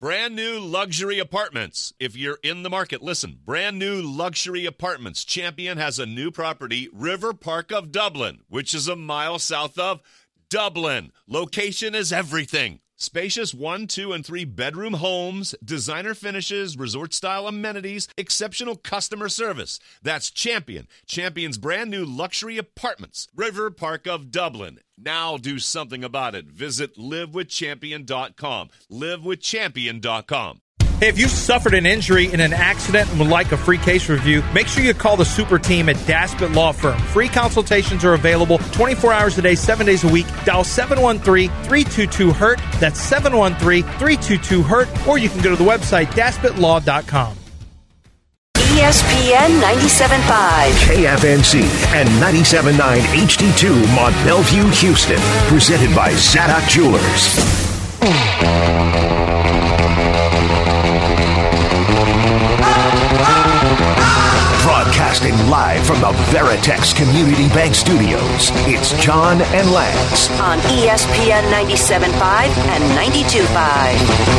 Brand new luxury apartments. If you're in the market, listen. Brand new luxury apartments. Champion has a new property, River Park of Dublin, which is a mile south of Dublin. Location is everything. Spacious 1, 2, and 3 bedroom homes, designer finishes, resort-style amenities, exceptional customer service. That's Champion. Champion's brand new luxury apartments, River Park of Dublin. Now do something about it. Visit livewithchampion.com. livewithchampion.com. Hey, if you suffered an injury in an accident and would like a free case review, make sure you call the super team at Daspit Law Firm. Free consultations are available 24 hours a day, 7 days a week. Dial 713-322-HURT. That's 713-322-HURT. Or you can go to the website, DaspitLaw.com. ESPN 97.5. KFNC and 97.9 HD2 Mont Bellevue, Houston. Presented by Zadok Jewelers. Broadcasting live from the Veritex Community Bank Studios, it's John and Lance. On ESPN 97.5 and 92.5.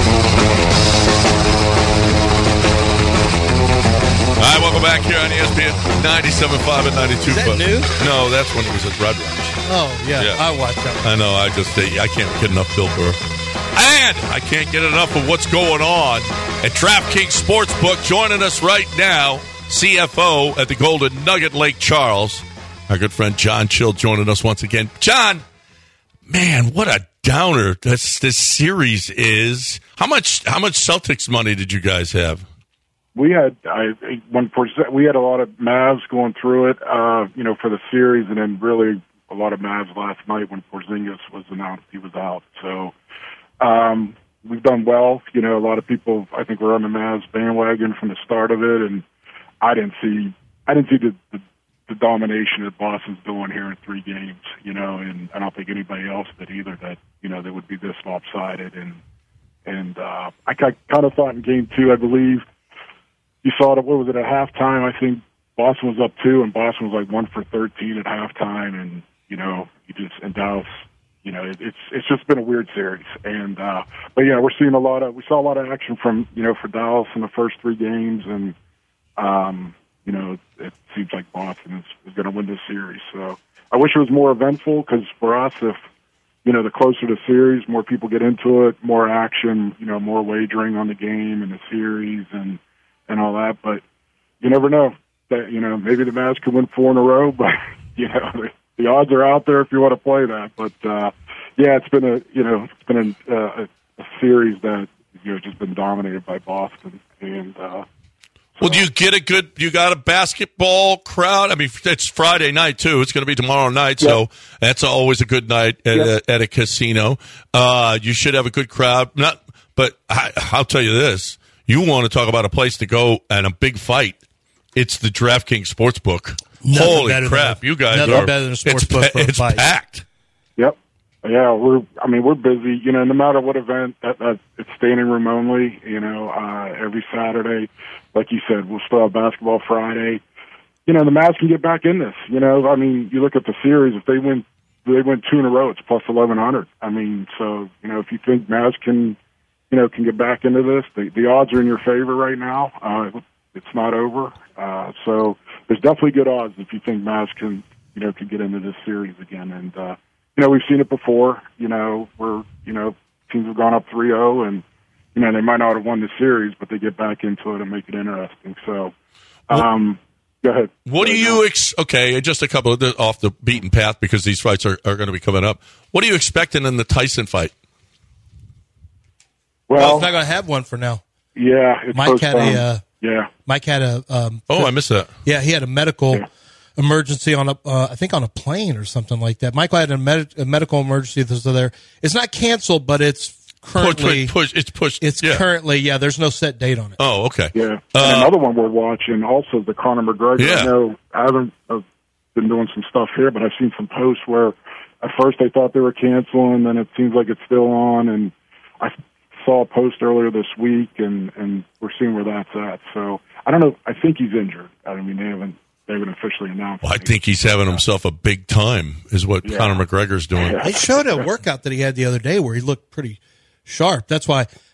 All right, welcome back here on ESPN 97.5 and 92.5. Is that new? No, that's when he was at Red Rocks. Oh, yeah. I watched that one. I know. I can't get enough Bill Burr. And I can't get enough of what's going on at DraftKings Sportsbook. Joining us right now, CFO at the Golden Nugget, Lake Charles, our good friend John Chill joining us once again. John, man, what a downer this series is. How much Celtics money did you guys have? We had we had a lot of Mavs going through it, for the series, and then really a lot of Mavs last night when Porzingis was announced he was out. So we've done well. A lot of people I think were on the Mavs bandwagon from the start of it, and I didn't see the domination that Boston's doing here in 3 games. And I don't think anybody else did either. That they would be this lopsided, and I kind of thought in Game 2, I believe. You saw it, what was it, at halftime? I think Boston was up 2, and Boston was like 1 for 13 at halftime, and, and Dallas, it's just been a weird series. And, but yeah, we saw a lot of action from, for Dallas in the first 3 games, and, it seems like Boston is going to win this series. So I wish it was more eventful, because for us, if, the closer the series, more people get into it, more action, more wagering on the game and the series, and all that, but you never know. That maybe the Mavs could win 4 in a row, but the odds are out there if you want to play that. But it's been a series that just been dominated by Boston. And well, do you got a basketball crowd? I mean, it's Friday night too. It's going to be tomorrow night, so that's always a good night at a casino. You should have a good crowd. But I'll tell you this. You want to talk about a place to go and a big fight. It's the DraftKings Sportsbook. Holy crap, you guys are better than a sportsbook for a it's fight. Packed. Yep. Yeah, we're busy. No matter what event, it's standing room only. Every Saturday, like you said, we'll still have basketball Friday. The Mavs can get back in this. You look at the series. If they win 2 in a row, it's plus 1,100. So if you think Mavs can get back into this, the odds are in your favor right now. It's not over. So there's definitely good odds if you think Mavs can get into this series again. And, we've seen it before, where, teams have gone up 3-0 and, they might not have won the series, but they get back into it and make it interesting. So, go ahead. What do you okay, just a couple of off the beaten path, because these fights are going to be coming up. What are you expecting in the Tyson fight? Well, it's not going to have one for now. Yeah, it's Mike had a. Mike had a. I missed that. Yeah, he had a medical emergency on I think on a plane or something like that. Michael had a medical emergency. So there, it's not canceled, but it's currently pushed. It's currently there's no set date on it. Oh, okay. Yeah, and another one we're watching also the Conor McGregor. Yeah. I know I haven't been doing some stuff here, but I've seen some posts where at first they thought they were canceling, then it seems like it's still on, and I saw a post earlier this week, and we're seeing where that's at. So I don't know. I think he's injured. I mean, they haven't officially announced. Well, I think he's having himself a big time, is what Conor McGregor's doing. They showed a workout that he had the other day where he looked pretty sharp. That's why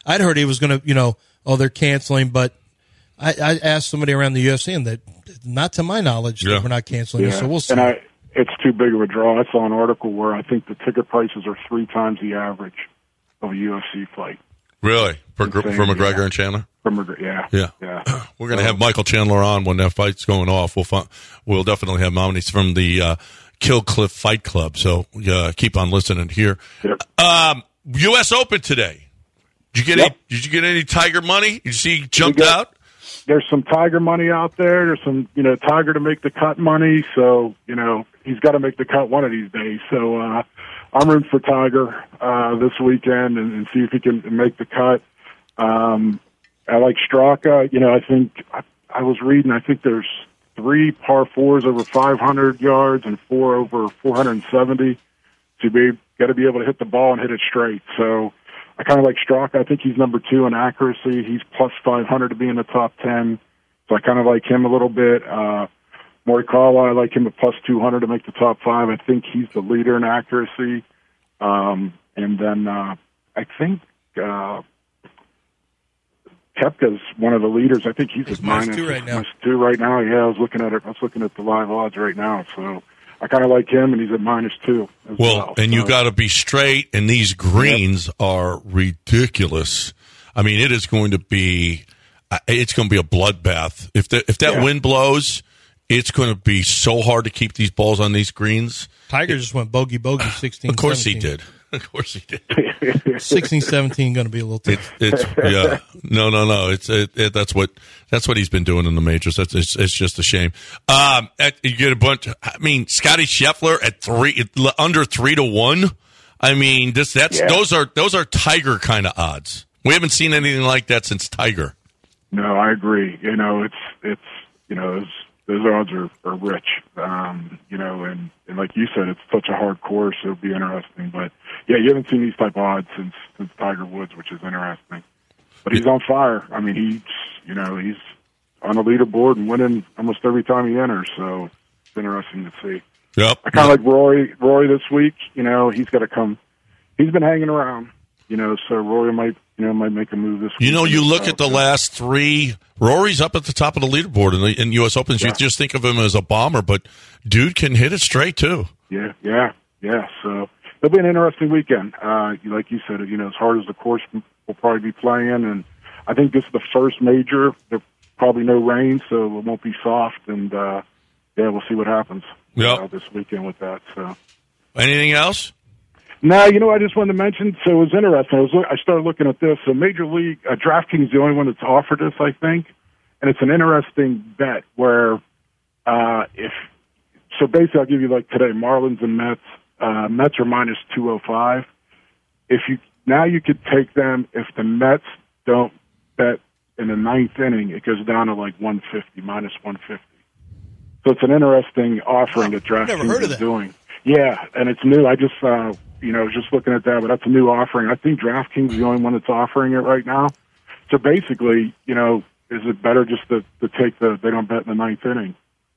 I'd heard he was going to, they're canceling, but I asked somebody around the UFC, and that, not to my knowledge, that we're not canceling it. So we'll see. And it's too big of a draw. I saw an article where I think the ticket prices are 3 times the average of a UFC fight. Really? For McGregor and Chandler? Yeah. We're going to have Michael Chandler on when that fight's going off. We'll definitely have him on. He's from the Kill Cliff Fight Club, so keep on listening here. Yep. U.S. Open today. Did you get any Tiger money? Did you see he jumped out? There's some Tiger money out there. There's some, Tiger to make the cut money. So, he's got to make the cut one of these days. So I'm rooting for Tiger this weekend and see if he can make the cut. I like Straka. I think I was reading, I think there's 3 par 4s over 500 yards and 4 over 470. So you got to be able to hit the ball and hit it straight. So I kind of like Straka. I think he's number 2 in accuracy. He's plus 500 to be in the top 10. So I kind of like him a little bit. Morikawa, I like him at plus 200 to make the top 5. I think he's the leader in accuracy. And then I think Koepka's one of the leaders. I think he's at minus 2 right now. Minus 2 right now. Yeah, I was looking at the live odds right now. So I kind of like him, and he's at minus 2 as well. And you got to be straight, and these greens are ridiculous. I mean, it is going to be a bloodbath. If that wind blows, it's going to be so hard to keep these balls on these greens. Tiger just went bogey 16. Of course 17. he did. Of course he did. 16, 17 going to be a little tough. No. That's what he's been doing in the majors. It's just a shame. You get a bunch. I mean, Scotty Scheffler at under 3 to 1. I mean, those are Tiger kind of odds. We haven't seen anything like that since Tiger. No, I agree. Those odds are rich. And like you said, it's such a hard course. It'll be interesting. But yeah, you haven't seen these type of odds since Tiger Woods, which is interesting. But he's on fire. I mean, he's on the leaderboard and winning almost every time he enters. So it's interesting to see. Yep. I kind of like Rory this week. He's got to come. He's been hanging around. So Rory might make a move this week. You look at the last 3. Rory's up at the top of the leaderboard in U.S. Opens. Yeah. You just think of him as a bomber, but dude can hit it straight too. Yeah. So it'll be an interesting weekend. Like you said, as hard as the course will probably be playing, and I think this is the first major. There's probably no rain, so it won't be soft, and we'll see what happens this weekend with that. So, anything else? No, I just wanted to mention, so it was interesting. I started looking at this. So Major League, DraftKings is the only one that's offered this, I think. And it's an interesting bet where basically I'll give you like today, Marlins and Mets. Mets are minus 205. You could take them if the Mets don't bet in the 9th inning, it goes down to like 150, minus 150. So it's an interesting offering that DraftKings is doing. Yeah, and it's new. I just just looking at that, but that's a new offering. I think DraftKings is the only one that's offering it right now. So basically, is it better just to take they don't bet in the 9th inning?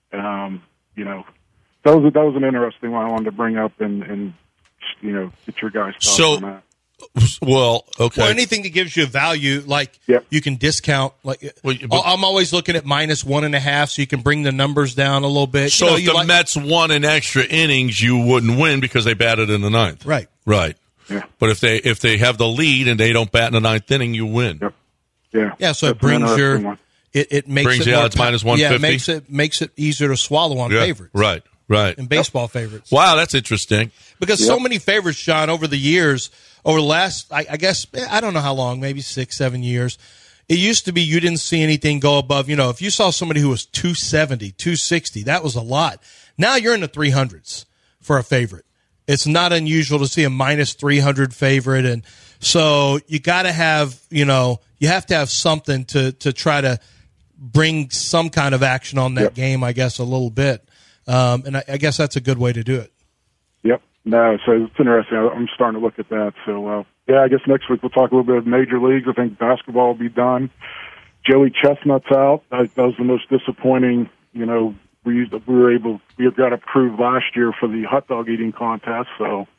That was an interesting one I wanted to bring up and get your guys' thoughts on that. Well, okay. Well, anything that gives you value, you can discount. I'm always looking at minus 1.5, so you can bring the numbers down a little bit. So if the Mets won in extra innings, you wouldn't win because they batted in the 9th. Right. Yeah. But if they have the lead and they don't bat in the 9th inning, you win. Yep. Yeah. Yeah. So it brings it makes the odds minus 150. Yeah, it makes it easier to swallow on favorites. Right. And baseball favorites. Wow, that's interesting. Because so many favorites, Sean, over the years. Over the last, I guess, I don't know how long, maybe 6-7 years, it used to be you didn't see anything go above, if you saw somebody who was 270, 260, that was a lot. Now you're in the 300s for a favorite. It's not unusual to see a minus 300 favorite. And so you got to have, you have to have something to try to bring some kind of action on that game, I guess, a little bit. And I guess that's a good way to do it. Yep. No, so it's interesting. I'm starting to look at that. So, I guess next week we'll talk a little bit of major leagues. I think basketball will be done. Joey Chestnut's out. That was the most disappointing. We got approved last year for the hot dog eating contest. So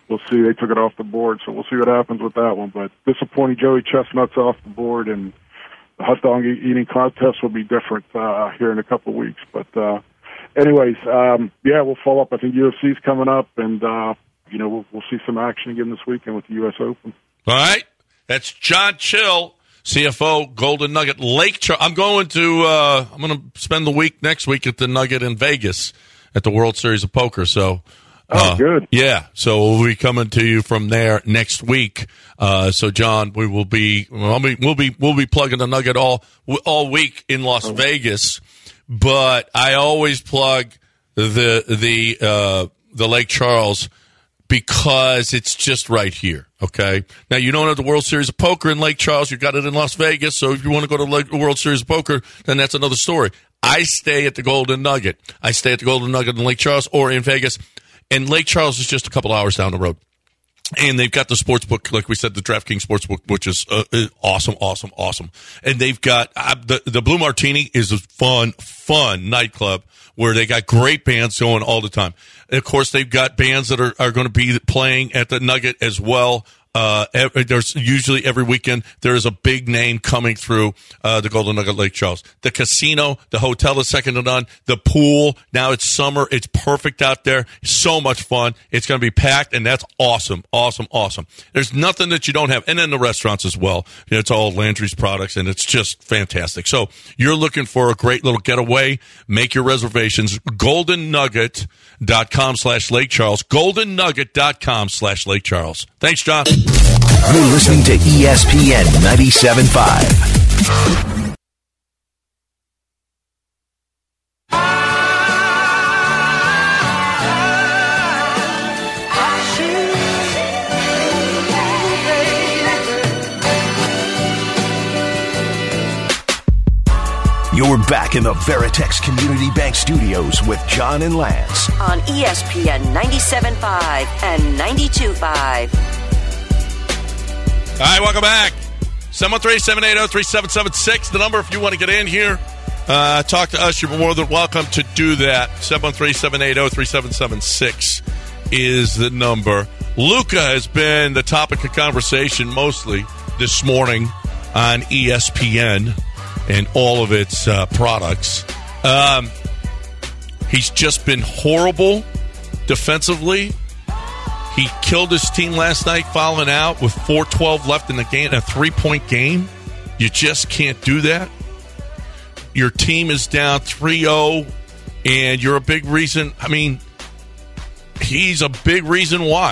we'll see. They took it off the board, so we'll see what happens with that one. But disappointing, Joey Chestnut's off the board, and the hot dog eating contest will be different here in a couple of weeks. But anyways, we'll follow up. I think UFC's coming up, and we'll see some action again this weekend with the U.S. Open. All right, that's John Chill, CFO, Golden Nugget Lake Charles. I'm going to spend the week next week at the Nugget in Vegas at the World Series of Poker. So. Good. Yeah, so we'll be coming to you from there next week. So, John, we'll be plugging the Nugget all week in Las Vegas. But I always plug the Lake Charles because it's just right here. Okay. Now you don't have the World Series of Poker in Lake Charles. You got it in Las Vegas. So if you want to go to the World Series of Poker, then that's another story. I stay at the Golden Nugget. I stay at the Golden Nugget in Lake Charles or in Vegas. And Lake Charles is just a couple hours down the road. And they've got the sports book, like we said, the DraftKings Sportsbook, which is awesome. And they've got the Blue Martini is a fun nightclub where they got great bands going all the time. And of course, they've got bands that are going to be playing at the Nugget as well. There's usually every weekend there is a big name coming through the Golden Nugget Lake Charles. The casino, the hotel is second to none. The pool, now it's summer, it's perfect out there. So much fun. It's going to be packed, and that's awesome. There's nothing that you don't have, and then the restaurants as well. It's all Landry's products, and it's just fantastic. So you're looking for a great little getaway? Make your reservations. GoldenNugget.com/Lake Charles. GoldenNugget.com/Lake Charles. Thanks, John. You're listening to ESPN 97.5. You're back in the Veritex Community Bank Studios with John and Lance on ESPN 97.5 and 92.5. All right, welcome back. 713-780-3776. The number if you want to get in here, talk to us. You're more than welcome to do that. 713-780-3776 is the number. Luka has been the topic of conversation mostly this morning on ESPN and all of its products. He's just been horrible defensively. He killed his team last night, fouling out with 4:12 left in the game, a 3-point game. You just can't do that. Your team is down 3-0, and you're a big reason. I mean, he's a big reason why.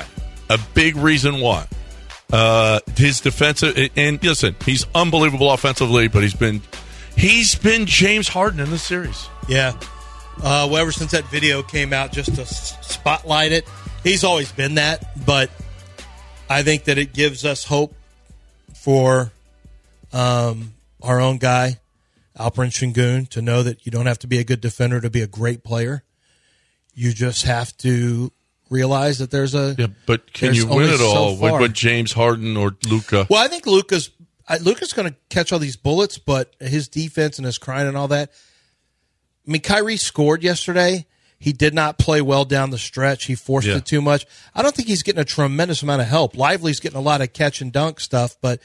His defensive, and listen, he's unbelievable offensively, but he's been James Harden in this series. Yeah. Ever since that video came out, just to spotlight it, he's always been that, but I think that it gives us hope for our own guy, Alperen Sengun, to know that you don't have to be a good defender to be a great player. You just have to realize that there's a... Yeah, but can you win it all with James Harden or Luka? Well, I think Luka's going to catch all these bullets, but his defense and his crying and all that. I mean, Kyrie scored yesterday. He did not play well down the stretch. He forced it too much. I don't think he's getting a tremendous amount of help. Lively's getting a lot of catch and dunk stuff, but,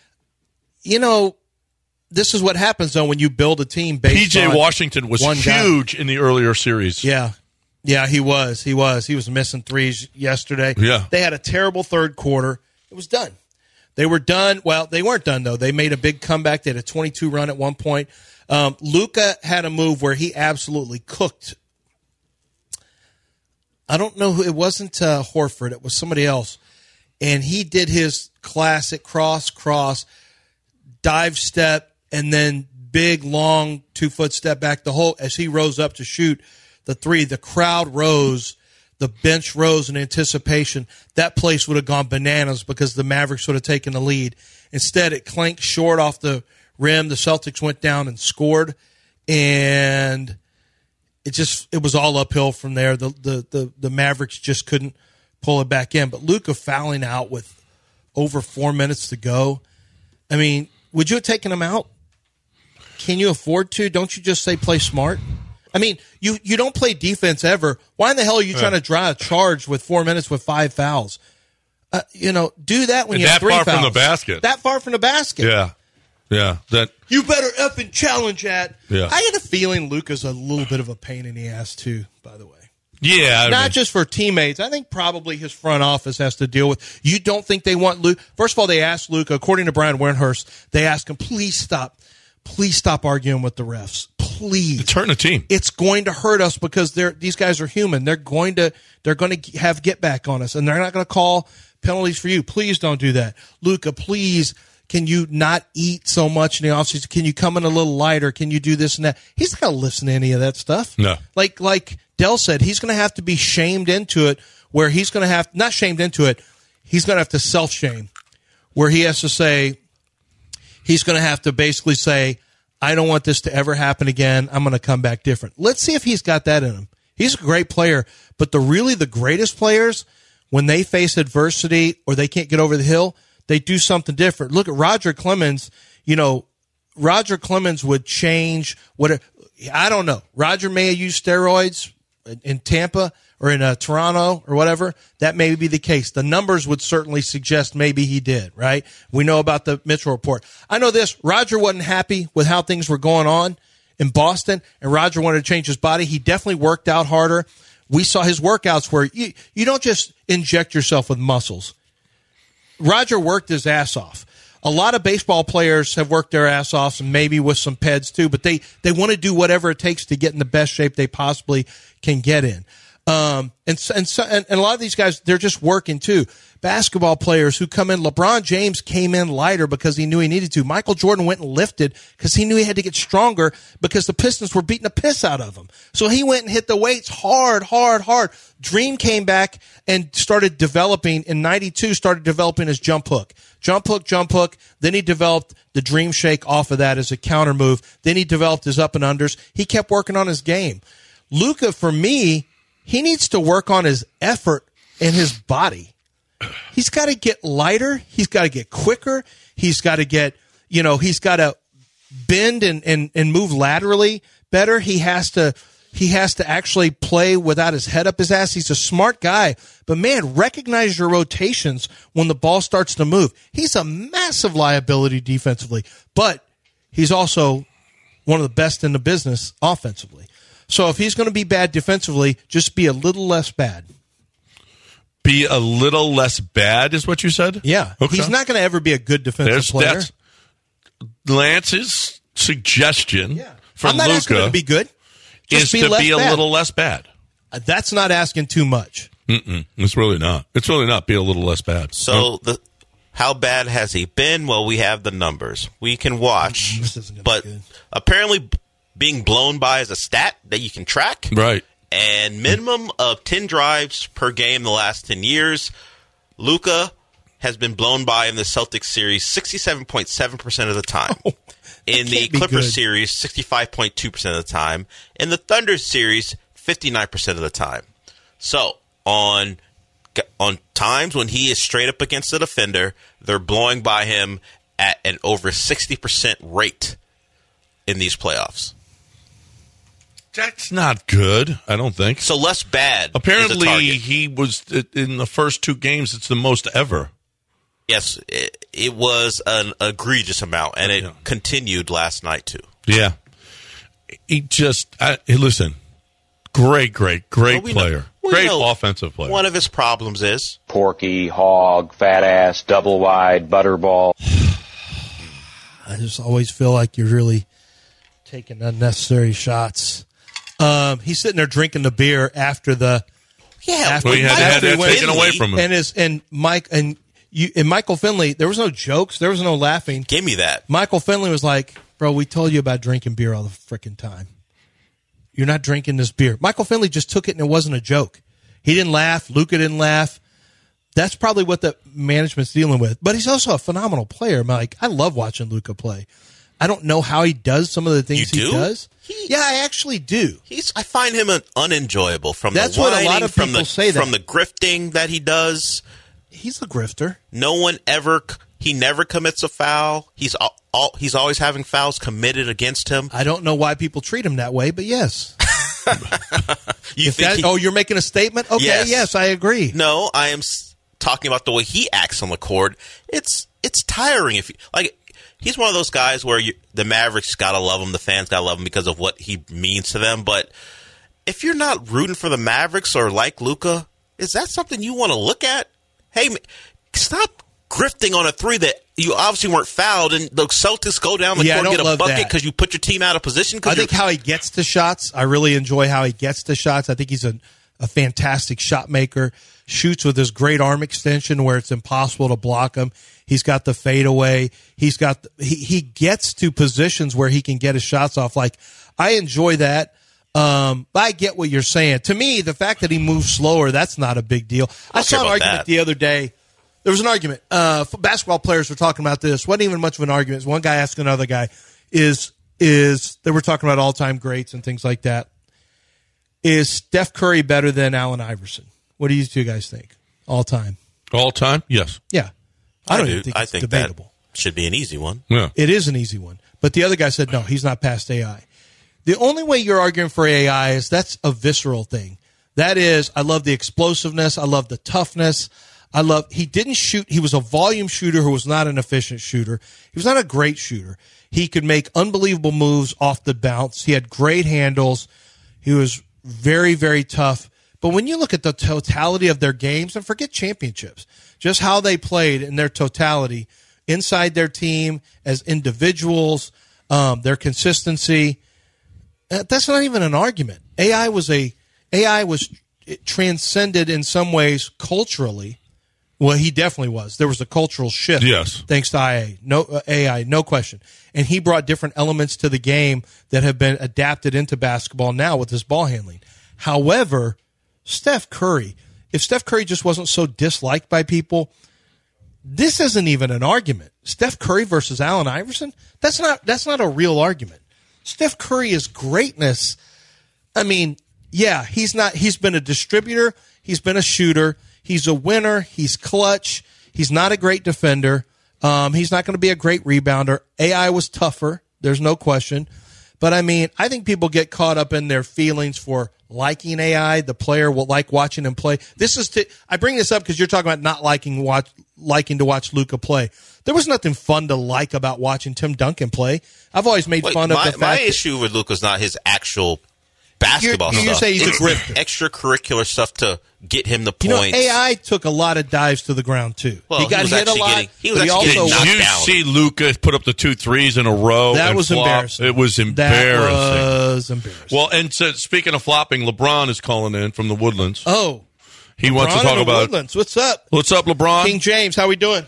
this is what happens, though, when you build a team based on P.J. Washington was huge in the earlier series. Yeah. Yeah, he was. He was missing threes yesterday. Yeah. They had a terrible third quarter. It was done. They were done. Well, they weren't done, though. They made a big comeback. They had a 22 run at one point. Luka had a move where he absolutely cooked. I don't know who. It wasn't Horford. It was somebody else. And he did his classic cross, dive step, and then big, long 2-foot step back. As he rose up to shoot the three, the crowd rose. The bench rose in anticipation. That place would have gone bananas because the Mavericks would have taken the lead. Instead, it clanked short off the rim. The Celtics went down and scored, and it was all uphill from there. The Mavericks just couldn't pull it back in. But Luka fouling out with over 4 minutes to go. I mean, would you have taken him out? Can you afford to? Don't you just say play smart? I mean, you don't play defense ever. Why in the hell are you trying to drive a charge with 4 minutes with 5 fouls? Do that when And you have that 3 far fouls. from the basket. That far from the basket. Yeah. That. You better effing challenge that. Yeah. I get a feeling Luka's a little bit of a pain in the ass, too, by the way. Yeah. Not just for teammates. I think probably his front office has to deal with. You don't think they want Luka? First of all, they asked Luka, according to Brian Windhorst, they asked him, please stop arguing with the refs. Please. It's hurting the team. It's going to hurt us because these guys are human. They're going to have get back on us, and they're not going to call penalties for you. Please don't do that. Luka, please, can you not eat so much in the offseason? Can you come in a little lighter? Can you do this and that? He's not going to listen to any of that stuff. No. Like Dell said, he's going to have to be shamed into it, where he's going to have, not shamed into it, he's going to have to self-shame, where he has to say, he's going to have to basically say, I don't want this to ever happen again. I'm going to come back different. Let's see if he's got that in him. He's a great player, but the greatest players, when they face adversity or they can't get over the hill, they do something different. Look at Roger Clemens. Roger Clemens would change I don't know. Roger may have used steroids in Tampa or in Toronto or whatever. That may be the case. The numbers would certainly suggest maybe he did, right? We know about the Mitchell report. I know this. Roger wasn't happy with how things were going on in Boston, and Roger wanted to change his body. He definitely worked out harder. We saw his workouts where you don't just inject yourself with muscles. Roger worked his ass off. A lot of baseball players have worked their ass off, and maybe with some peds too, but they want to do whatever it takes to get in the best shape they possibly can get in. And a lot of these guys, they're just working too. Basketball players who come in, LeBron James came in lighter because he knew he needed to. Michael Jordan went and lifted because he knew he had to get stronger because the Pistons were beating the piss out of him. So he went and hit the weights hard. Dream came back and started developing in 92, started developing his jump hook. Jump hook. Then he developed the Dream Shake off of that as a counter move. Then he developed his up and unders. He kept working on his game. Luka, for me, he needs to work on his effort and his body. He's got to get lighter. He's got to get quicker. He's got to get, he's got to bend and move laterally better. He has to actually play without his head up his ass. He's a smart guy, but man, recognize your rotations when the ball starts to move. He's a massive liability defensively, but he's also one of the best in the business offensively. So if he's going to be bad defensively, just be a little less bad. Be a little less bad is what you said? Yeah. Okay. He's not going to ever be a good defensive player. That's Lance's suggestion for I'm not asking him Luka to be good. is to be a little less bad. That's not asking too much. It's really not. It's really not. Be a little less bad. So how bad has he been? Well, we have the numbers. We can watch. This isn't gonna but be good. apparently being blown by is a stat that you can track. Right. And minimum of 10 drives per game the last 10 years. Luka has been blown by in the Celtics series 67.7% of the time. In the Clippers series, 65.2% of the time. In the Thunder series, 59% of the time. So, on times when he is straight up against the defender, they're blowing by him at an over 60% rate in these playoffs. That's not good, I don't think. So less bad. Apparently, is the target. he was in the first 2 games. It's the most ever. Yes, it was an egregious amount, and it continued last night, too. Yeah. He just, listen, great player. Great offensive player. One of his problems is porky, hog, fat ass, double wide, butterball. I just always feel like you're really taking unnecessary shots. He's sitting there drinking the beer after the he had that taken away from him. And Michael Finley, there was no jokes, there was no laughing. Give me that. Michael Finley was like, "Bro, we told you about drinking beer all the freaking time. You're not drinking this beer." Michael Finley just took it and it wasn't a joke. He didn't laugh. Luka didn't laugh. That's probably what the management's dealing with. But he's also a phenomenal player, Mike. I love watching Luka play. I don't know how he does some of the things he does. Yeah, I actually do. I find him unenjoyable from That's the whining, what a lot of people say. From the grifting that he does. He's a grifter. He never commits a foul. He's always having fouls committed against him. I don't know why people treat him that way, but yes. You're making a statement? Okay, yes, I agree. No, I am talking about the way he acts on the court. It's tiring. He's one of those guys where the Mavericks gotta love him, the fans gotta love him because of what he means to them. But if you're not rooting for the Mavericks or like Luka, is that something you want to look at? Hey, stop grifting on a three that you obviously weren't fouled, and the Celtics go down the court and get a bucket because you put your team out of position. I think how he gets to shots, I really enjoy how he gets to shots. I think he's a fantastic shot maker, shoots with his great arm extension where it's impossible to block him. He's got the fadeaway. He gets to positions where he can get his shots off. Like, I enjoy that. But I get what you're saying. To me, the fact that he moves slower, that's not a big deal. I saw an argument the other day. There was an argument. Basketball players were talking about this. Wasn't even much of an argument. One guy asked another guy, they were talking about all-time greats and things like that. Is Steph Curry better than Allen Iverson? What do you two guys think? All time? All time? Yes. Yeah. I don't even think it's debatable. That should be an easy one. Yeah. It is an easy one. But the other guy said, no, he's not past AI. The only way you're arguing for AI is that's a visceral thing. That is, I love the explosiveness. I love the toughness. He didn't shoot. He was a volume shooter who was not an efficient shooter. He was not a great shooter. He could make unbelievable moves off the bounce. He had great handles. He was very, very tough. But when you look at the totality of their games, and forget championships, just how they played in their totality inside their team as individuals, their consistency, that's not even an argument. AI was transcended in some ways culturally. Well, he definitely was. There was a cultural shift. Yes. Thanks to AI, no question. And he brought different elements to the game that have been adapted into basketball now with his ball handling. However, Steph Curry, if Steph Curry just wasn't so disliked by people, this isn't even an argument. Steph Curry versus Allen Iverson, that's not a real argument. Steph Curry is greatness. I mean, yeah, he's been a distributor, he's been a shooter, he's a winner, he's clutch, he's not a great defender, he's not going to be a great rebounder. AI was tougher, there's no question. But I mean, I think people get caught up in their feelings for liking AI. The player will like watching him play. I bring this up because you're talking about not liking to watch Luka play. There was nothing fun to like about watching Tim Duncan play. I've always made fun of the fact my issue with Luka's not his actual basketball stuff. You say he's a grifter. Extracurricular stuff to get him the points. You know, AI took a lot of dives to the ground too. Well, he got hit a lot. Did you see Luka put up the 2 threes in a row? That was embarrassing. It was embarrassing. That was embarrassing. Well, and so, speaking of flopping, LeBron is calling in from the Woodlands. Oh, he wants to talk about Woodlands. What's up? What's up, LeBron? King James, how we doing?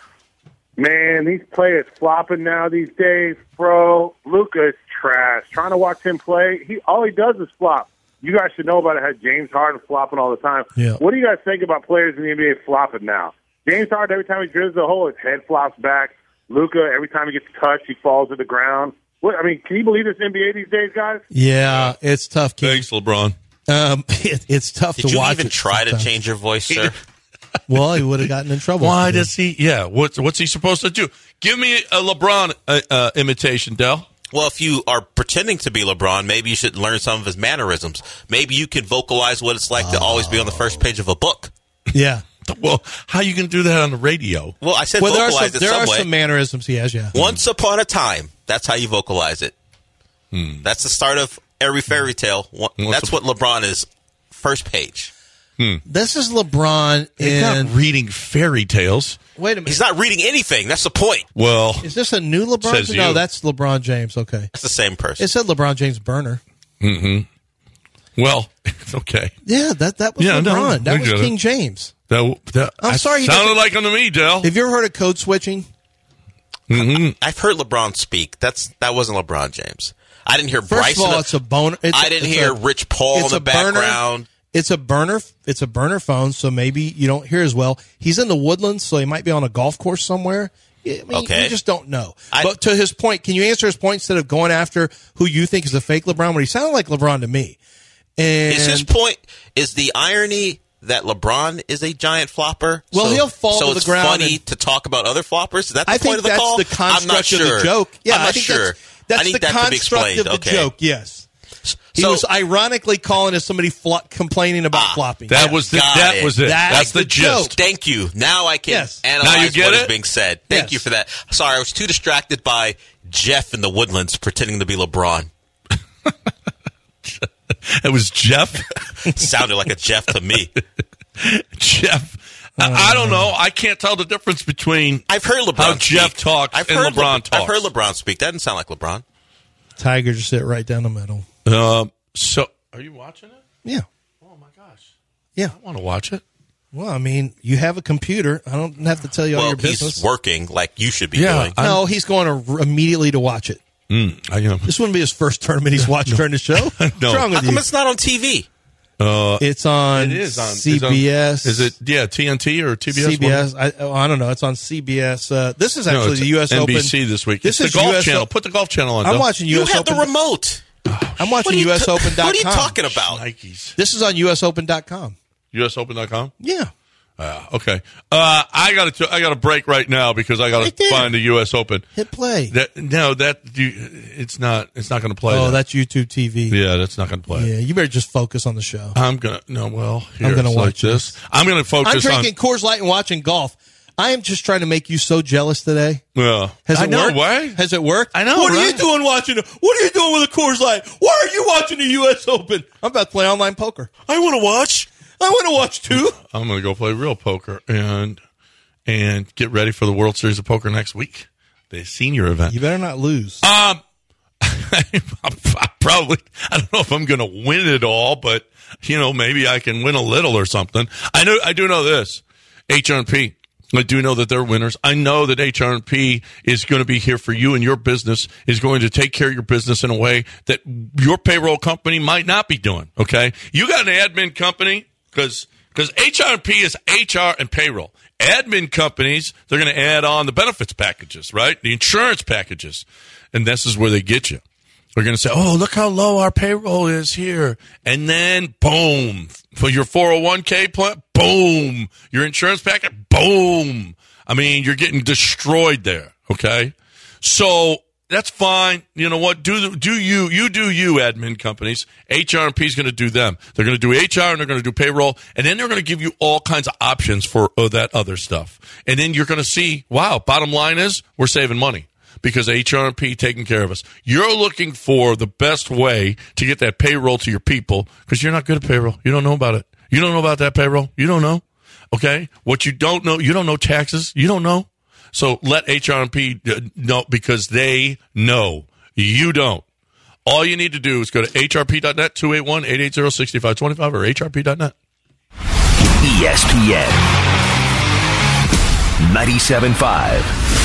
Man, these players flopping now these days, bro. Luka is trash. Trying to watch him play, all he does is flop. You guys should know about it. Had James Harden flopping all the time. Yeah. What do you guys think about players in the NBA flopping now? James Harden, every time he dribbles the hole, his head flops back. Luka, every time he gets touched, he falls to the ground. Can you believe this NBA these days, guys? Yeah, it's tough, King. Thanks, LeBron. It's tough to watch. Did you even try to change your voice, sir? Well, he would have gotten in trouble. Why does he? Yeah, what's he supposed to do? Give me a LeBron imitation, Del. Well, if you are pretending to be LeBron, maybe you should learn some of his mannerisms. Maybe you can vocalize what it's like to always be on the first page of a book. Yeah. Well, how are you going to do that on the radio? Well, I said vocalize there are some mannerisms he has, yeah. Once upon a time, that's how you vocalize it. That's the start of every fairy tale. That's what LeBron is, first page. This is LeBron He's not reading fairy tales. Wait a minute. He's not reading anything. That's the point. Well, is this a new LeBron? No, that's LeBron James. Okay. That's the same person. It said LeBron James burner. Mm-hmm. Well, okay. Yeah, that was LeBron. No, that was King James. I'm sorry. Sounded like him to me, Del. Have you ever heard of code switching? Mm-hmm. I've heard LeBron speak. That wasn't LeBron James. I didn't hear First Bryson. Of all, it's a boner. I didn't hear Rich Paul in the background. It's a burner. It's a burner phone, so maybe you don't hear as well. He's in the Woodlands, so he might be on a golf course somewhere. I mean, okay. You just don't know. But to his point, can you answer his point instead of going after who you think is a fake LeBron? When he sounded like LeBron to me. And is his point? Is the irony that LeBron is a giant flopper? Well, he'll fall to the ground. So it's funny to talk about other floppers? Is that the point of the call? I think that's the construct I'm not sure. of the joke. Yeah, I'm not I think sure. that's I need the that to be construct explained. of the joke, yes. He was ironically calling as somebody complaining about flopping. That was it. That's the gist. Thank you. Now I can analyze now you get what it? is being said. Thank you for that. Sorry, I was too distracted by Jeff in the Woodlands pretending to be LeBron. It was Jeff? Sounded like a Jeff to me. Jeff. I don't know. I can't tell the difference between I've heard LeBron how Jeff talks and LeBron talks. I've heard LeBron speak. That doesn't sound like LeBron. Tiger just sit right down the middle. So, are you watching it? Yeah. Oh, my gosh. Yeah. I want to watch it. Well, I mean, you have a computer. I don't have to tell you all your business. He's working like you should be doing. No, he's going to immediately to watch it. This wouldn't be his first tournament he's watched during the show. No. What's wrong with How come it's not on TV? It's on CBS. Is it TNT or TBS? CBS. I don't know. It's on CBS. This is actually the U.S. Open. NBC this week. This is the Golf Channel. Put the Golf Channel on. I'm watching U.S. Open. You have the remote. I'm watching USOpen.com. What are you talking about? This is on USOpen.com. USOpen.com? Yeah. Okay. I got a break right now because I got to find the U.S. Open. Hit play. It's not going to play. Oh, that's YouTube TV. Yeah, that's not going to play. Yeah, you better just focus on the show. I'm going to watch this. I'm going to focus. I'm drinking Coors Light and watching golf. I am just trying to make you so jealous today. Yeah. Has it worked? Why? Has it worked? I know. What are you doing watching it? What are you doing with a Coors Light? Why are you watching the U.S. Open? I'm about to play online poker. I want to watch. I want to watch too. I'm going to go play real poker and get ready for the World Series of Poker next week, the senior event. You better not lose. I don't know if I'm going to win it all, but maybe I can win a little or something. I do know this. HRP. I do know that they're winners. I know that HRP is going to be here for you and your business, is going to take care of your business in a way that your payroll company might not be doing, okay? You got an admin company, because HRP is HR and payroll. Admin companies, they're going to add on the benefits packages, right? The insurance packages. And this is where they get you. They're going to say, oh, look how low our payroll is here. And then, boom, for your 401k plan, boom, your insurance package, boom. I mean, you're getting destroyed there, okay? So that's fine. You know what? Do you, admin companies. HRP is going to do them. They're going to do HR and they're going to do payroll. And then they're going to give you all kinds of options for that other stuff. And then you're going to see, wow, bottom line is we're saving money. Because HRP taking care of us. You're looking for the best way to get that payroll to your people because you're not good at payroll. You don't know about it. You don't know about that payroll. You don't know. Okay? What you don't know, you don't know taxes. You don't know. So let HRP know because they know. You don't. All you need to do is go to hrp.net, 281-880-6525 or hrp.net. ESPN 97.5.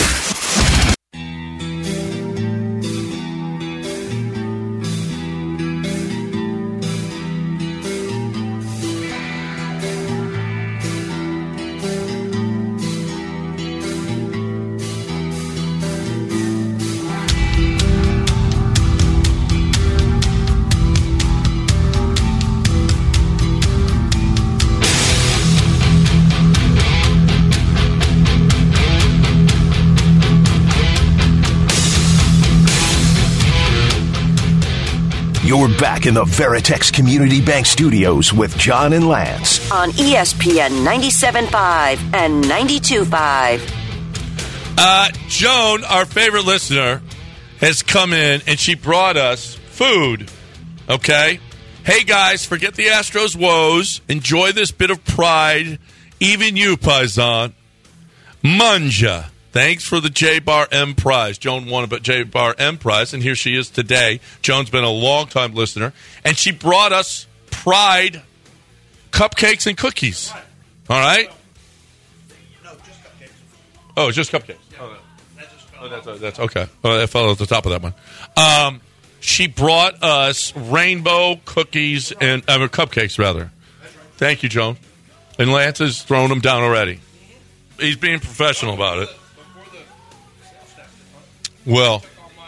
You're back in the Veritex Community Bank Studios with John and Lance. On ESPN 97.5 and 92.5. Joan, our favorite listener, has come in and she brought us food. Okay? Hey, guys, forget the Astros woes. Enjoy this bit of pride. Even you, Paisan. Manja. Thanks for the J-Bar M prize. Joan won a J-Bar M prize, and here she is today. Joan's been a long-time listener, and she brought us Pride cupcakes and cookies. All right? No, just cupcakes. Oh, just cupcakes. That's okay. Oh, that fell at the top of that one. She brought us rainbow cookies and cupcakes, rather. Thank you, Joan. And Lance has thrown them down already. He's being professional about it. Well,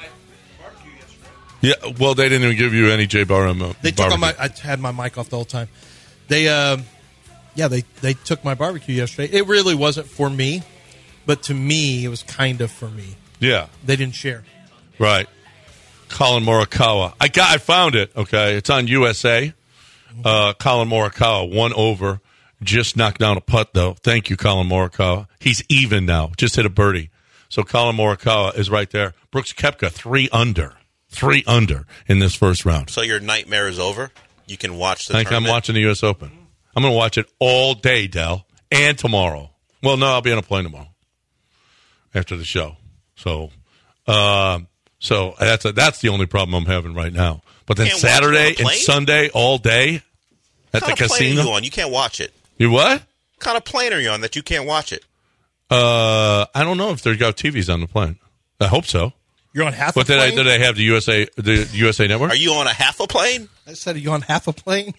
yeah. Well, they didn't even give you any J-Bar. They took on I had my mic off the whole time. They took my barbecue yesterday. It really wasn't for me, but to me, it was kind of for me. Yeah, they didn't share. Right. Colin Morikawa. I found it. Okay, it's on USA. Colin Morikawa 1 over. Just knocked down a putt though. Thank you, Colin Morikawa. He's even now. Just hit a birdie. So Colin Morikawa is right there. Brooks Koepka 3 under. 3 under in this first round. So your nightmare is over? You can watch the tournament? I'm watching the U.S. Open. I'm going to watch it all day, Del, and tomorrow. Well, no, I'll be on a plane tomorrow after the show. So that's the only problem I'm having right now. But then Saturday and Sunday all day at the casino. What kind of plane are you on? You can't watch it. You what? What kind of plane are you on that you can't watch it? I don't know if they've got TVs on the plane. I hope so. You're on half a plane? But did I have the USA Network? Are you on a half a plane? I said, are you on half a plane?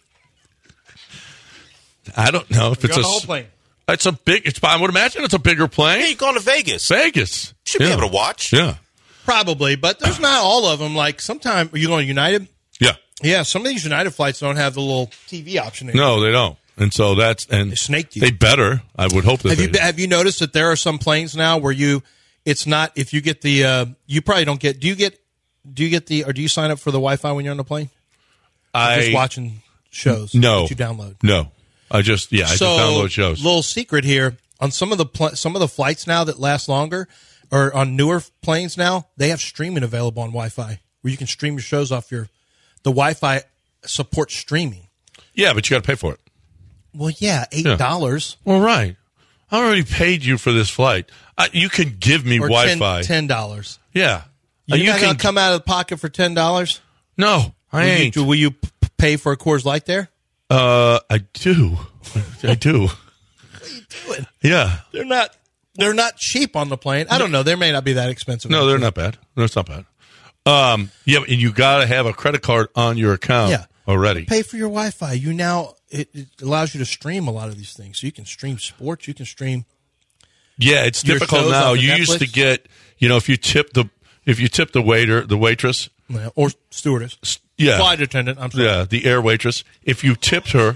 I don't know if it's on a whole plane. It's a big. I would imagine it's a bigger plane. Hey, you're going to Vegas. Vegas. You should be able to watch. Yeah. Probably, but there's not all of them. Like sometimes, are you going to United? Yeah. Yeah, some of these United flights don't have the little TV option anymore. No, they don't. And so they snaked you. They better. I would hope that have you noticed that there are some planes now where it's not, if you get the, you probably don't get, do you get the, or do you sign up for the Wi-Fi when you're on the plane? Just watching shows. No. That you download. No. I just download shows. Little secret here, on some of the flights now that last longer, or on newer planes now, they have streaming available on Wi-Fi where you can stream your shows off the Wi-Fi supports streaming. Yeah, but you got to pay for it. Well, yeah, $8. Yeah. Well, right. I already paid you for this flight. You can give me Wi-Fi. $10. Yeah. You're not going to come out of the pocket for $10? No, I ain't. Will you pay for a Coors Light there? I do. I do. What are you doing? Yeah. They're not cheap on the plane. I don't know. They may not be that expensive. No, they're not bad. No, it's not bad. Yeah, and you got to have a credit card on your account already. Pay for your Wi-Fi. It allows you to stream a lot of these things. So you can stream sports. You can stream. Yeah, it's difficult now. You used to get, if you tip the waiter, the waitress, or stewardess, flight attendant. I'm sorry. Yeah, the air waitress. If you tipped her,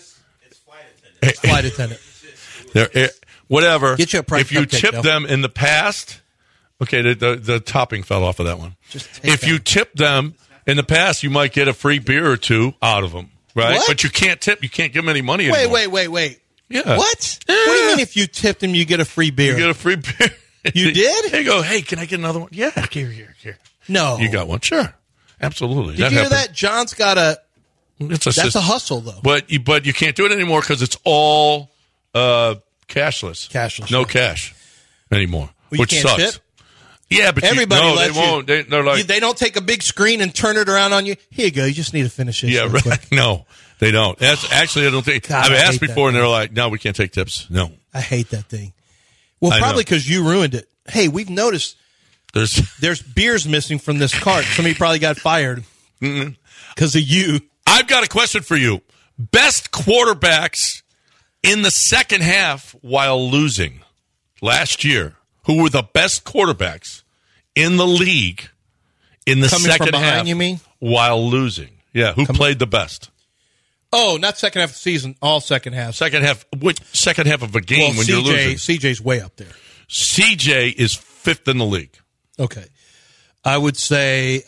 it's flight attendant. Whatever. Get you a price if you cupcake, tipped them in the past, okay, the topping fell off of that one. If you tip them in the past, you might get a free beer or two out of them, right? What? But you can't tip. You can't give them any money anymore. Wait. Yeah. What? Yeah. What do you mean if you tipped them, you get a free beer? You get a free beer. You did? They go, hey, can I get another one? Yeah, here. No. You got one? Sure. Absolutely. Did you hear that? John's got that's a hustle, though. But you can't do it anymore because it's all cashless. Cashless. No cash anymore, well, which sucks. Tip? Yeah, but everybody they won't. They're like, they don't take a big screen and turn it around on you. Here you go. You just need to finish this. Yeah, right. Quick. No, they don't. Actually, I don't think. God, I've asked before, and they're like, "No, we can't take tips." No, I hate that thing. Well, probably because you ruined it. Hey, we've noticed there's beers missing from this cart. Somebody probably got fired because of you. I've got a question for you. Best quarterbacks in the second half while losing last year. Who were the best quarterbacks in the league in the second half? You mean? While losing? Yeah, who played the best? Oh, not second half of the season. All second half. Second half. Which second half of a game when you're losing? CJ's way up there. CJ is 5th in the league. Okay, I would say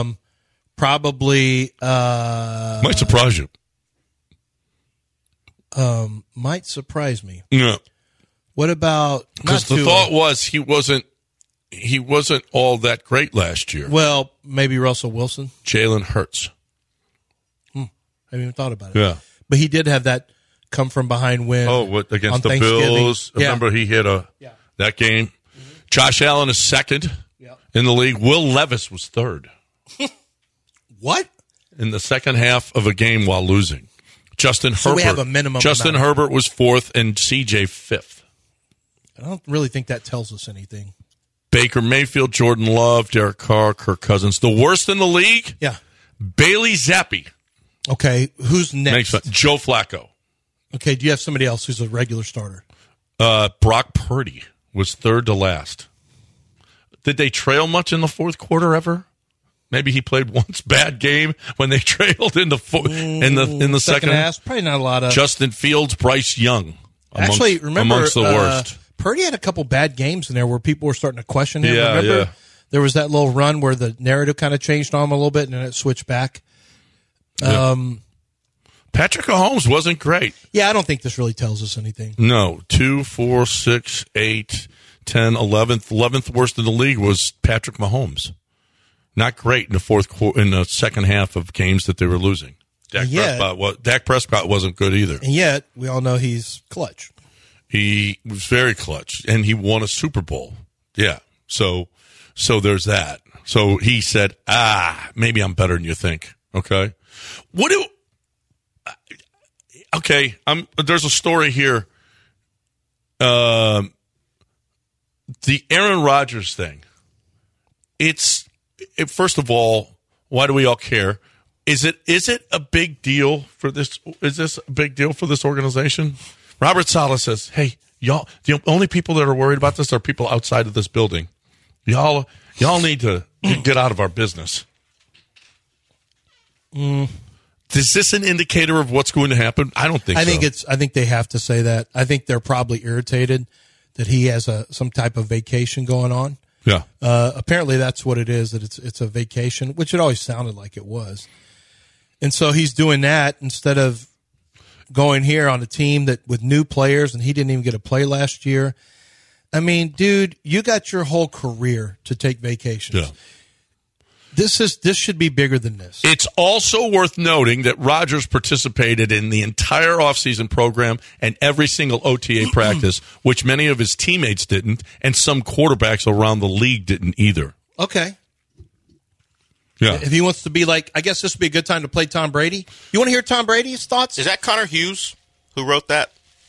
probably might surprise you. Might surprise me. Yeah. What about? Because the thought was he wasn't all that great last year. Well, maybe Russell Wilson, Jalen Hurts. I haven't even thought about it. Yeah, but he did have that come from behind win. Oh, against the Bills? Yeah. Remember he hit that game. Mm-hmm. Josh Allen is 2nd in the league. Will Levis was 3rd. What? In the second half of a game while losing. Justin Herbert. We have a minimum. Justin Herbert was 4th and CJ 5th. I don't really think that tells us anything. Baker Mayfield, Jordan Love, Derek Carr, Kirk Cousins. The worst in the league? Yeah. Bailey Zappi. Okay. Who's next? Joe Flacco. Okay. Do you have somebody else who's a regular starter? Brock Purdy was 3rd to last. Did they trail much in the fourth quarter ever? Maybe he played once bad game when they trailed in the second half. Probably not a lot of. Justin Fields, Bryce Young. Remember amongst the worst. Purdy had a couple bad games in there where people were starting to question him. Yeah, Remember? yeah. There was that little run where the narrative kind of changed on him a little bit, and then it switched back. Yeah. Patrick Mahomes wasn't great. Yeah, I don't think this really tells us anything. No, 2, 4, 6, 8, 10, 11th. 11th worst in the league was Patrick Mahomes. Not great in the second half of games that they were losing. Dak Prescott wasn't good either. And yet, we all know he's clutch. He was very clutch, and he won a Super Bowl. Yeah, so there's that. So he said, maybe I'm better than you think. Okay, there's a story here. The Aaron Rodgers thing. First of all, why do we all care? Is it a big deal for this? Is this a big deal for this organization? Robert Saleh says, "Hey, y'all, the only people that are worried about this are people outside of this building. Y'all need to get out of our business." Is this an indicator of what's going to happen? I don't think so. I think they have to say that. I think they're probably irritated that he has some type of vacation going on. Yeah. Apparently that's what it is, that it's a vacation, which it always sounded like it was. And so he's doing that instead of going here on a team that with new players, and he didn't even get a play last year. I mean, dude, you got your whole career to take vacations. Yeah. This should be bigger than this. It's also worth noting that Rodgers participated in the entire offseason program and every single OTA practice, which many of his teammates didn't, and some quarterbacks around the league didn't either. Okay. Yeah. If he wants to be like, I guess this would be a good time to play Tom Brady. You want to hear Tom Brady's thoughts? Is that Connor Hughes who wrote that?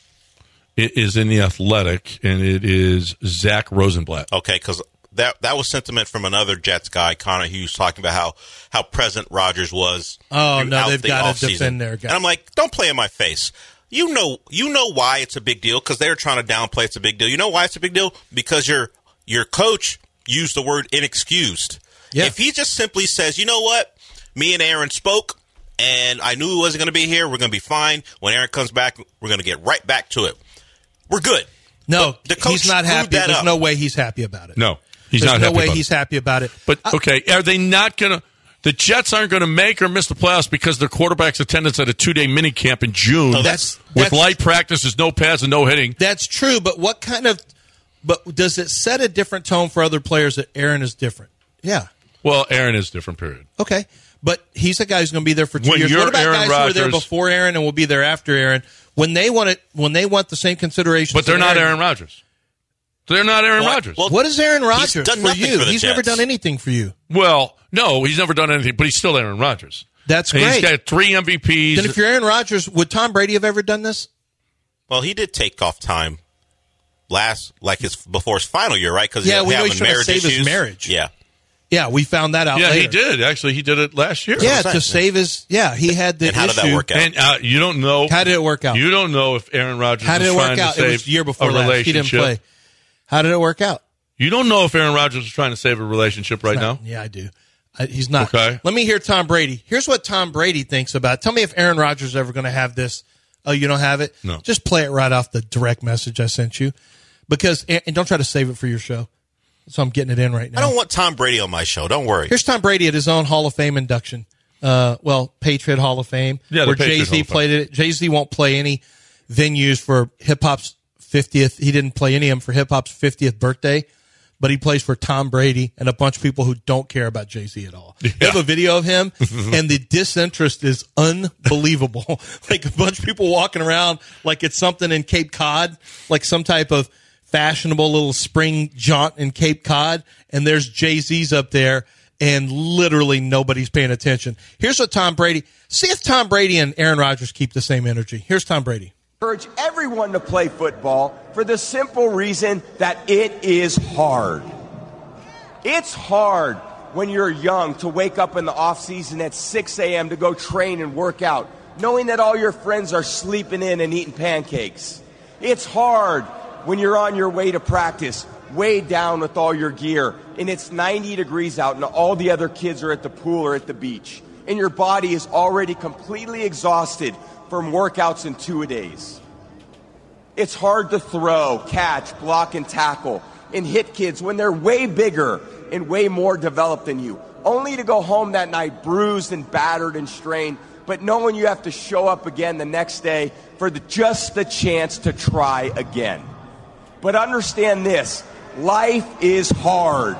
It is in The Athletic, and it is Zach Rosenblatt. Okay, because that was sentiment from another Jets guy, Connor Hughes, talking about how present Rodgers was. Oh, no, they've got to defend their guy. And I'm like, don't play in my face. You know why it's a big deal, because they're trying to downplay it's a big deal. You know why it's a big deal? Because your coach used the word inexcused. Yeah. If he just simply says, you know what, me and Aaron spoke, and I knew he wasn't going to be here, we're going to be fine. When Aaron comes back, we're going to get right back to it. We're good. No, he's not happy. There's no way he's happy about it. No, he's not happy about it. There's no way he's happy about it. But, okay, are they not going to – the Jets aren't going to make or miss the playoffs because their quarterback's attendance at a 2-day minicamp in June with light practices, no pads, and no hitting. That's true, but what kind of – but does it set a different tone for other players that Aaron is different? Yeah. Well, Aaron is different, period. Okay. But he's a guy who's going to be there for 2 years. What about guys who are there before Aaron and will be there after Aaron? When they want the same considerations. But they're not Aaron Rodgers. They're not Aaron Rodgers. Well, what is Aaron Rodgers for you? He's never done anything for you. Well, no, he's never done anything, but he's still Aaron Rodgers. That's great. He's got 3 MVPs. Then if you're Aaron Rodgers, would Tom Brady have ever done this? Well, he did take off time before his final year, right? Because we know he's trying to save his marriage. Yeah, we found that out later. Yeah, he did. Actually, he did it last year. Yeah, to save his... Yeah, he had the issue. And how did that work out? And you don't know... How did it work out? You don't know if Aaron Rodgers was trying to save It was the year before a last. relationship. He didn't play. How did it work out? You don't know if Aaron Rodgers is trying to save a relationship now? Yeah, I do. He's not. Okay. Let me hear Tom Brady. Here's what Tom Brady thinks about it. Tell me if Aaron Rodgers is ever going to have this. Oh, you don't have it? No. Just play it right off the direct message I sent you. And don't try to save it for your show. So I'm getting it in right now. I don't want Tom Brady on my show. Don't worry. Here's Tom Brady at his own Hall of Fame induction. Patriot Hall of Fame. Yeah, where Jay-Z played it. Jay-Z won't play any venues for hip-hop's 50th. He didn't play any of them for hip-hop's 50th birthday. But he plays for Tom Brady and a bunch of people who don't care about Jay-Z at all. Yeah. They have a video of him, and the disinterest is unbelievable. Like a bunch of people walking around like it's something in Cape Cod, like some type of fashionable little spring jaunt in Cape Cod, and there's Jay-Z's up there, and literally nobody's paying attention. Here's what Tom Brady... See if Tom Brady and Aaron Rodgers keep the same energy. Here's Tom Brady. Encourage everyone to play football for the simple reason that it is hard. It's hard when you're young to wake up in the off season at 6 a.m. to go train and work out, knowing that all your friends are sleeping in and eating pancakes. It's hard when you're on your way to practice, weighed down with all your gear, and it's 90 degrees out and all the other kids are at the pool or at the beach, and your body is already completely exhausted from workouts in 2-a-days. It's hard to throw, catch, block, and tackle and hit kids when they're way bigger and way more developed than you, only to go home that night bruised and battered and strained, but knowing you have to show up again the next day for just the chance to try again. But understand this, life is hard.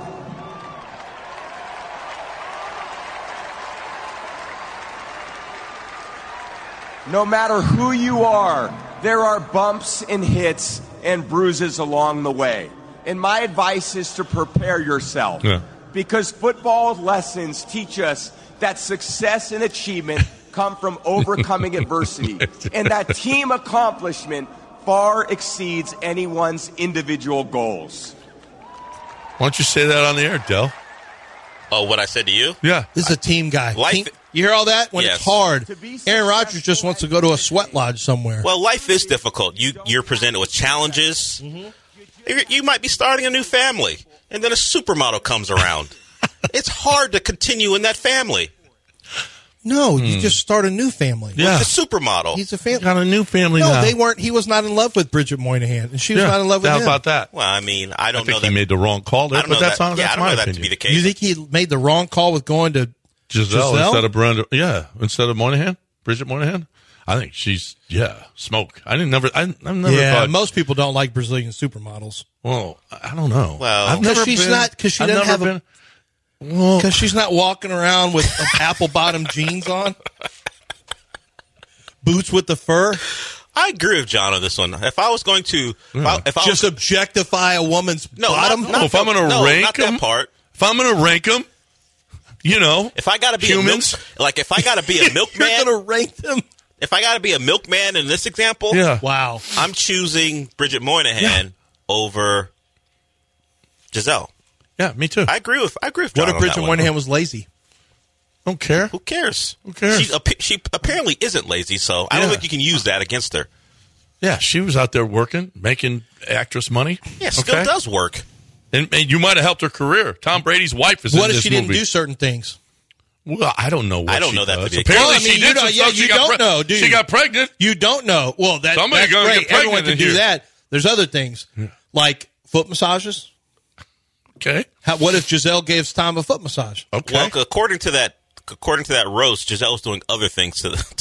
No matter who you are, there are bumps and hits and bruises along the way. And my advice is to prepare yourself. Yeah. Because football lessons teach us that success and achievement come from overcoming adversity. And that team accomplishment far exceeds anyone's individual goals. Why don't you say that on the air, Del? Oh, what I said to you? Yeah. This is a team guy. Life. You hear all that? When Yes. it's hard, Aaron Rodgers just wants to go to a sweat lodge somewhere. Well, life is difficult. You're presented with challenges. You might be starting a new family, and then a supermodel comes around. It's hard to continue in that family. No, you just start a new family. Yeah. With the supermodel. He's a family. Got a new family No, now. they weren't. He was not in love with Bridget Moynihan, and she was not in love with How him. about that? Well, I mean, I don't I think know that he made the wrong call there, I don't but know that's that. on. Yeah, That's I don't my know that opinion. to be the case. You think he made the wrong call with going to Giselle instead of Brenda? Yeah, instead of Moynihan, Bridget Moynihan. I think she's smoke. I've never Yeah, thought. most people don't like Brazilian supermodels. Well, I don't know. Well, I've never she's been, not because she I've doesn't never have been. because she's not walking around with apple bottom jeans on, boots with the fur. I agree with John on this one. If I was going to, if I Just was, objectify a woman's no, bottom. not if I'm going to no, rank not them, that part. if I'm going to rank them, if I got to be humans, if I got to be a milkman, You're going to rank them. if I got to be a milkman in this example, Wow. I'm choosing Bridget Moynihan over Giselle. Yeah, me too. I agree with John What if on that Bridget one. Moynihan was lazy? Don't care. Who cares? Who cares? She apparently isn't lazy, so I don't think you can use that against her. Yeah, she was out there working, making actress money. Yeah, still does work. And you might have helped her career. Tom Brady's wife is What in if this she movie. didn't do certain things? Well, I don't know. I don't know that to be a Apparently, Well, I mean, she you did. don't- some yeah, stuff. you She got don't know, do She you? got pregnant. You don't know. Well, that's Somebody's gonna great. get pregnant Everyone can in do here. that. There's other things like foot massages. Okay. What if Giselle gave Tom a foot massage? Okay. Well, according to that roast, Giselle was doing other things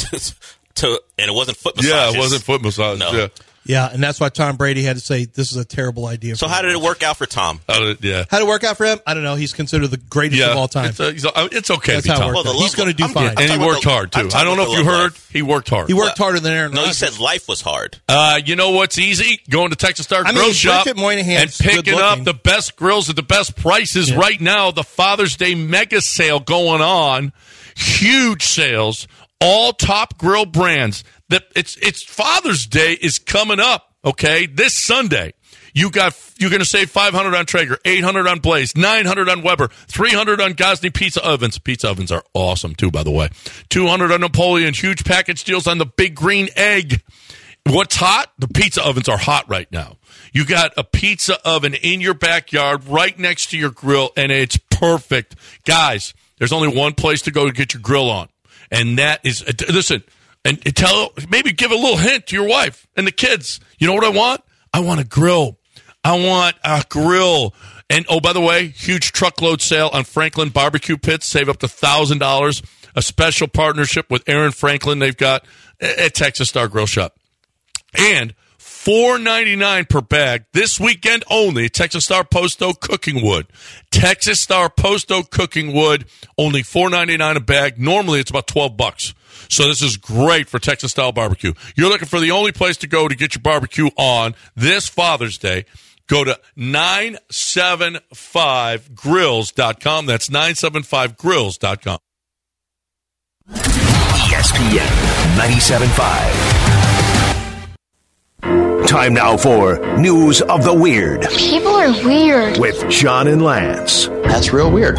to and it wasn't foot massages. Yeah, it wasn't foot massage. No. Yeah. Yeah, and that's why Tom Brady had to say this is a terrible idea. So for how me." did it work out for Tom? Yeah. How did it work out for him? I don't know. He's considered the greatest of all time. It's okay That's to be how it Tom. worked. Well, He's going to do fine. And he worked hard, too. I don't know if you heard. He worked hard. He worked harder than Aaron No, you Rodgers. said life was hard. You know what's easy? Going to Texas Star I mean, Grill Shop Bridget Moynihan's and picking up good-looking. the best grills at the best prices right now. The Father's Day mega sale going on. Huge sales. All top grill brands. It's Father's Day is coming up. Okay, this Sunday, you're going to save $500 on Traeger, $800 on Blaze, $900 on Weber, $300 on Gosney pizza ovens. Pizza ovens are awesome too, by the way. $200 on Napoleon. Huge package deals on the Big Green Egg. What's hot? The pizza ovens are hot right now. You got a pizza oven in your backyard right next to your grill, and it's perfect. Guys, there's only one place to go to get your grill on, and that is listen. And maybe give a little hint to your wife and the kids. You know what I want? I want a grill. I want a grill. And, oh, by the way, huge truckload sale on Franklin barbecue pits. Save up to $1,000. A special partnership with Aaron Franklin they've got at Texas Star Grill Shop. And $4.99 per bag this weekend only. Texas Star Posto Cooking Wood. Texas Star Posto Cooking Wood, only $4.99 a bag. Normally it's about $12. So this is great for Texas style barbecue. You're looking for the only place to go to get your barbecue on this Father's Day. Go to 975grills.com. That's 975grills.com. ESPN 97.5. Time now for News of the Weird. People are weird. With John and Lance. That's real weird.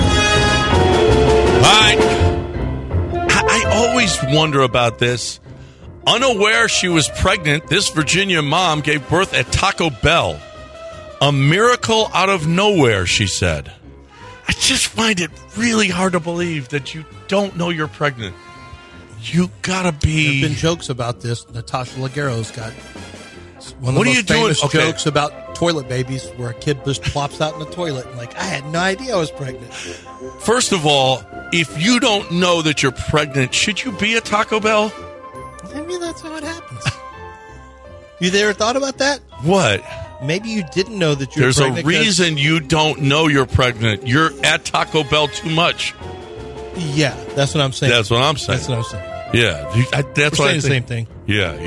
I always wonder about this. Unaware she was pregnant, this Virginia mom gave birth at Taco Bell. A miracle out of nowhere, she said. I just find it really hard to believe that you don't know you're pregnant. You gotta be. There have been jokes about this. Natasha Leggeri's got one of What the are most you doing? famous Okay. jokes about toilet babies where a kid just plops out in the toilet and I had no idea I was pregnant. First of all, if you don't know that you're pregnant, should you be at Taco Bell? Maybe that's how it happens. You ever thought about that? What? Maybe you didn't know that you're There's pregnant. There's a reason you don't know you're pregnant. You're at Taco Bell too much. Yeah, that's what I'm saying. That's what I'm saying. That's what I'm saying. Yeah, that's We're saying the same thing. Yeah.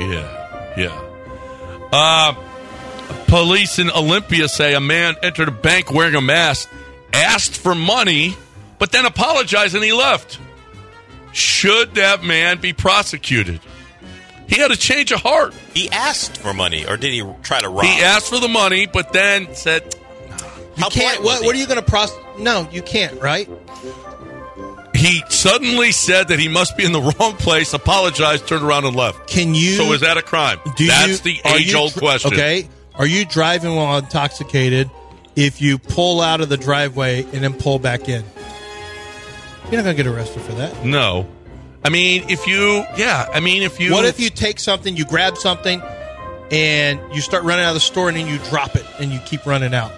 Police in Olympia say a man entered a bank wearing a mask, asked for money, but then apologized and he left. Should that man be prosecuted? He had a change of heart. He asked for money, or did he try to rob? He asked for the money, but then said, "You can't." What are you going to prosecute? No, you can't. Right? He suddenly said that he must be in the wrong place, apologized, turned around, and left. Can you? So is that a crime? That's the age-old question. Okay. Are you driving while intoxicated if you pull out of the driveway and then pull back in? You're not going to get arrested for that. No. What if you take something, you grab something, and you start running out of the store, and then you drop it, and you keep running out?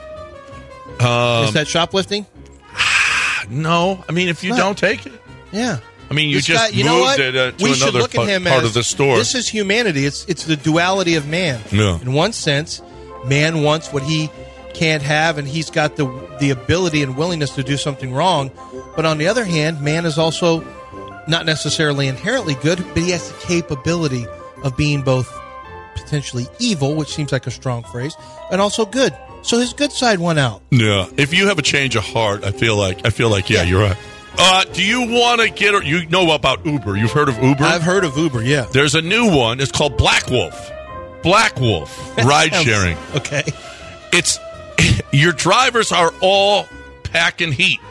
Is that shoplifting? No. If you don't take it. Yeah. You this just guy, moved it to we should another look at him part as, of the store. This is humanity. It's the duality of man. Yeah. In one sense, man wants what he can't have, and he's got the ability and willingness to do something wrong. But on the other hand, man is also not necessarily inherently good, but he has the capability of being both potentially evil, which seems like a strong phrase, and also good. So his good side won out. Yeah. If you have a change of heart, I feel like you're right. Do you want to get? You know about Uber? You've heard of Uber? I've heard of Uber. Yeah. There's a new one. It's called Black Wolf. Black Wolf ride sharing. Okay. It's your drivers are all packing heat.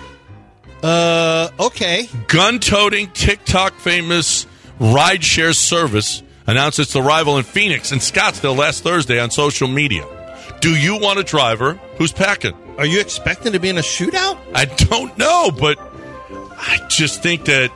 Okay. Gun-toting, TikTok-famous ride-share service announced its arrival in Phoenix and Scottsdale last Thursday on social media. Do you want a driver who's packing? Are you expecting to be in a shootout? I don't know, but I just think that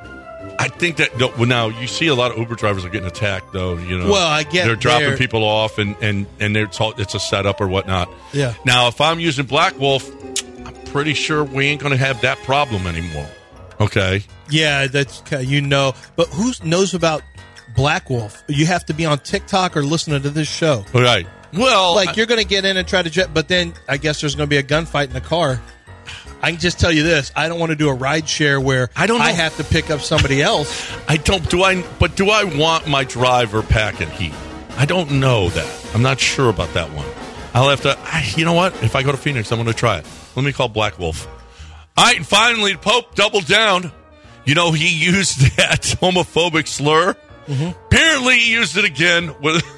now you see a lot of Uber drivers are getting attacked, though. Well, I get they're dropping people off, and it's a setup or whatnot. Yeah. Now, if I'm using Black Wolf, I'm pretty sure we ain't going to have that problem anymore. Okay. Yeah, that's but who knows about Black Wolf? You have to be on TikTok or listening to this show, right? Well, you're going to get in and try to jet, but then I guess there's going to be a gunfight in the car. I can just tell you this: I don't want to do a ride share where I have to pick up somebody else. Do I want my driver packing heat? I don't know that. I'm not sure about that one. I'll have to. You know what? If I go to Phoenix, I'm going to try it. Let me call Black Wolf. All right, and finally, the Pope doubled down. He used that homophobic slur. Mm-hmm. Apparently, he used it again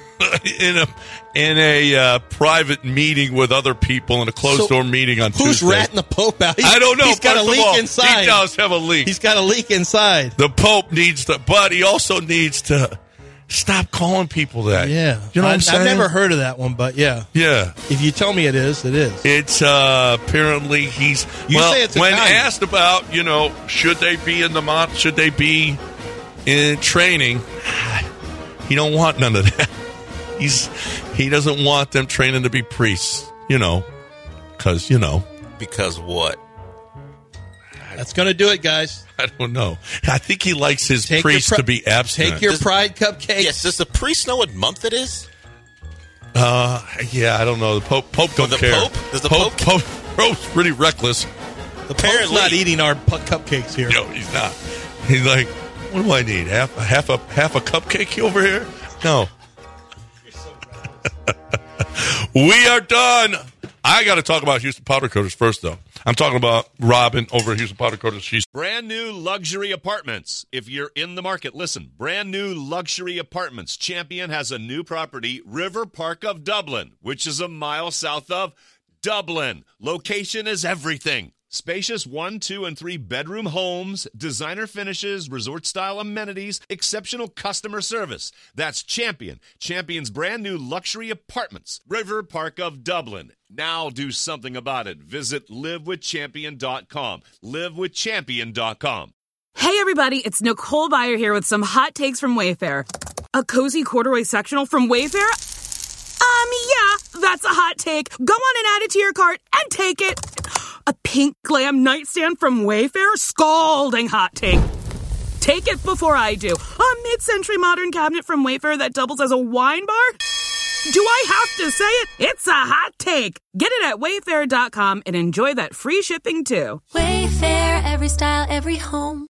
in a private meeting with other people in a closed-door meeting on Tuesday. Who's ratting the Pope out? I don't know. He's got a leak inside. He does have a leak. He's got a leak inside. The Pope needs to, but he also needs to stop calling people that. Yeah. You know what I'm saying? I've never heard of that one, but yeah. Yeah. If you tell me it is, it is. It's apparently say it's when asked about, should they be should they be in training, he don't want none of that. He doesn't want them training to be priests, because. Because what? That's going to do it, guys. I don't know. I think he likes his priests to be abstinent. Take your pride cupcake. Yes, does the priest know what month it is? Yeah, I don't know. The Pope don't care. Does the Pope? Pope's pretty reckless. The Pope's not eating our cupcakes here. No, he's not. He's like, what do I need? Half a cupcake over here? No. We are done. I got to talk about Houston Powder Coaters first, though. I'm talking about Robin over at Houston Powder Coaters. She's brand new luxury apartments. If you're in the market, listen. Brand new luxury apartments. Champion has a new property, River Park of Dublin, which is a mile south of Dublin. Location is everything. Spacious 1, 2, and 3 bedroom homes, designer finishes, resort-style amenities, exceptional customer service. That's Champion. Champion's brand new luxury apartments, River Park of Dublin. Now do something about it. Visit livewithchampion.com. Livewithchampion.com. Hey, everybody, it's Nicole Byer here with some hot takes from Wayfair. A cozy corduroy sectional from Wayfair? Yeah, That's a hot take. Go on and add it to your cart and take it. A pink glam nightstand from Wayfair? Scalding hot take. Take it before I do. A mid-century modern cabinet from Wayfair that doubles as a wine bar? Do I have to say it? It's a hot take. Get it at Wayfair.com and enjoy that free shipping too. Wayfair, every style, every home.